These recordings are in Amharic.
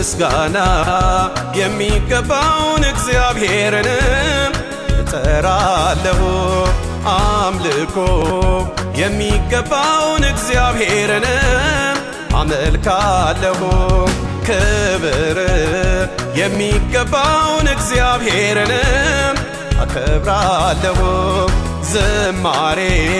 ምስጋና የሚገባውን እግዚአብሔርንም እጠራለሁ አምልኮ የሚገባውን እግዚአብሔርንም አመልካለሁ ክብር የሚገባውን እግዚአብሔርንም አከብራለሁ ዝማሬ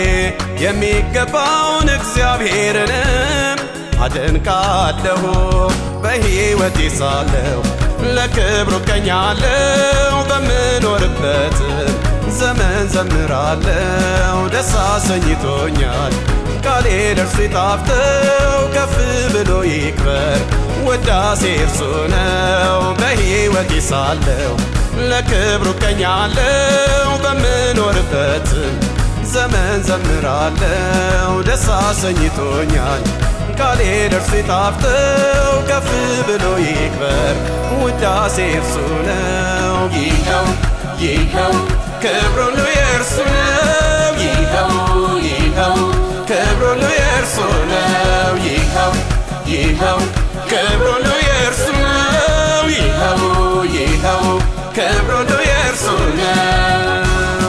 የሚገባውን እግዚአብሔርንም አደንቃለሁ በሕይወቴ ሳለሁ ለክብሩ እቀኛለሁ በምኖርበት ዘመን ዘምራለሁ ደስ አሰኝቶኛል ቃሌ ለእርሱ ይጣፍጠው ከፍ ብሎ ይክበር ውዳሴ እርሱ ነው በሕይወቴ ሳለሁ ለክብሩ እቀኛለሁ በምኖርበት ዘመን ዘምራለሁ ደስ አሰኝቶኛል ቃሌ ለእርሱ ይጣፍጠው ከፍ ብሎ ይክበር ውዳሴ እርሱ ነው ይኸው ክብሩ ሁሉ የእርሱ ነው ይኸው ክብሩ ሁሉ የእርሱ ነው ይኸው ክብሩ ሁሉ የእርሱ ነው ይኸው ክብሩ ሁሉ የእርሱ ነው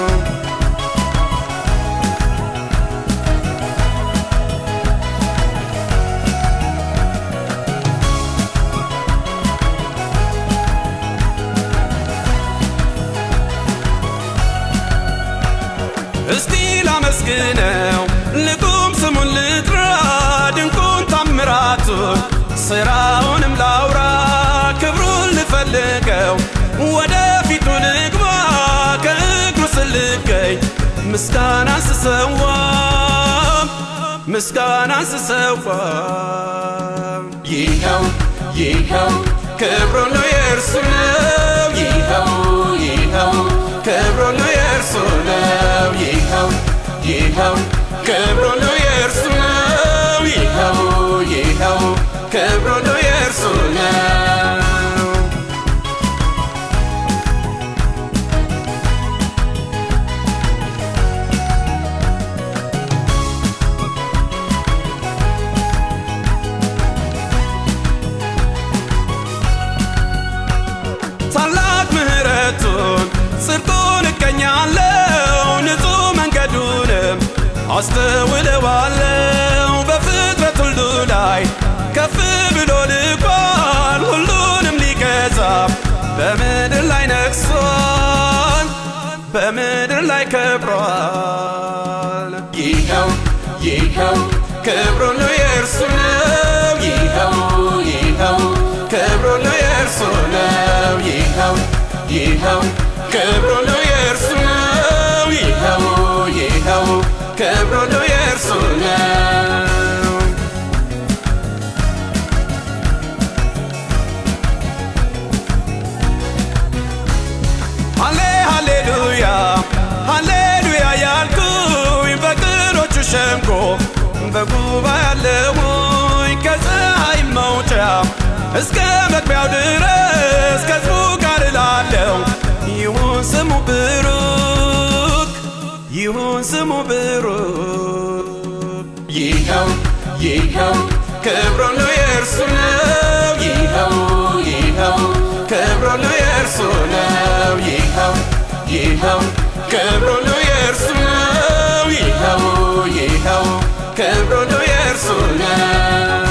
እስቲ ላመስግነው ልቁም ስሙን ልጥራ ድንቁን ታምራቱን ሥራውንም ላውራ ክብሩን ልፈልገው ወደፊቱ ልግባ ከእግሩ ስልገኝ ምስጋናን ስሰዋ ይኸው ክብሩ ሁሉ የእርሱ ነው ይኸው ክብሩ ሁሉ የእርሱ ነው ይኸው ክብሩ ሁሉ የእርሱ ነው ይኸው ክብሩ ሁሉ የእርሱ ነው ታላቅ ምሕረቱን ጽድቁን እቀኛለሁ ንጹሕ መንገዱንም አስተውለዋለሁ በፍጥረት ሁሉ ላይ ከፍ ብሎ ልቋል ሁሉንም ሊገዛ በምድር ላይ ነግሷል በምድር ላይ ከብሯል ይኸው ክብሩ ሁሉ የእርሱ ነው ይኸው ክብሩ ሁሉ የእርሱ ነው ይኸው ክብሩ ሁሉ የእርሱ ነው ይኸው ክብሩ ሁሉ የእርሱ ነው ሃሌሉያ ሃሌሉያ ያልኩኝ በቅኖቹ ሸንጎ በጉባኤ ያለሁኝ ከፀሐይ መውጫ እስከ መግቢያው ድረስ ከሕዝቡ ጋር እላለሁ ይሁን ስሙ ብሩክ ይኸው ክብሩ ሁሉ የእርሱ ነው ይኸው ክብሩ ሁሉ የእርሱ ነው ይኸው ክብሩ ሁሉ የእርሱ ነው ይኸው ክብሩ ሁሉ የእርሱ ነው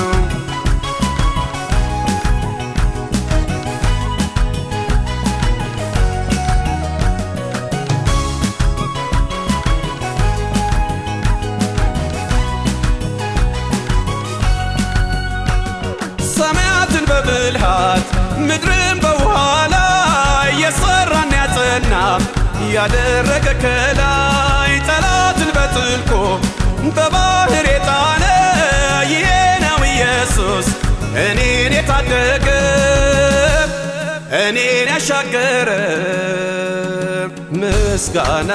ሰማያትን በብልሃት ምድርን በውሃ ላይ የሠራና ያጸና ያደረገ ከላይ ጠላትን በጥልቁ በባህር የጣለ ይሄ ነው ኢየሱስ እኔን የታደገ እኔን ያሻገረ ምስጋና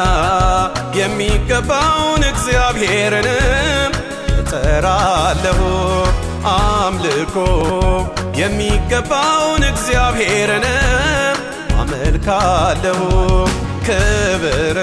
የሚገባውን እግዚአብሔርንም እጠራለሁ አምልኮ የሚገባውን እግዚአብሔርንም አመልካለሁ ክብር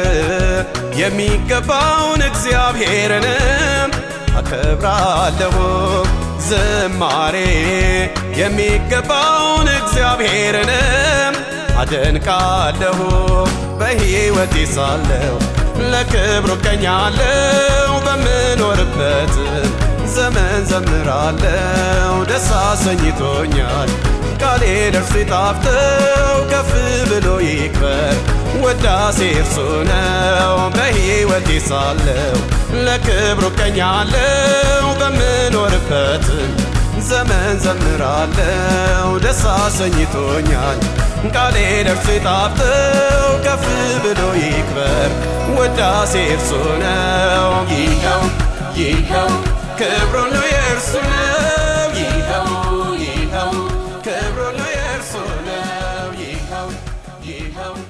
የሚገባውን እግዚአብሔርንም አከብራለሁ ዝማሬ የሚገባውን እግዚአብሔርንም አደንቃለሁ። በሕይወቴ ሳለሁ ለክብሩ እቀኛለሁ። በምኖርበት ዘመን ዘምራለሁ። ደስ አሰኝቶኛል ቃሌ ለእርሱ ይጣፍጠው። ከፍ ብሎ ይክበር ውዳሴ እርሱ ነው። በሕይወቴ ሳለሁ ለክብሩ እቀኛለሁ። በምኖርበት ዘመን ዘምራለሁ። ደስ አሰኝቶኛል ቃሌ ለእርሱ ይጣፍጠው። ከፍ ብሎ ይክበር ውዳሴ እርሱ ነው። ይኸው ይኸው ክብሩ ሁሉ የእርሱ ነው። ይኸው ይኸው ክብሩ ሁሉ የእርሱ ነው። ይኸው ይኸው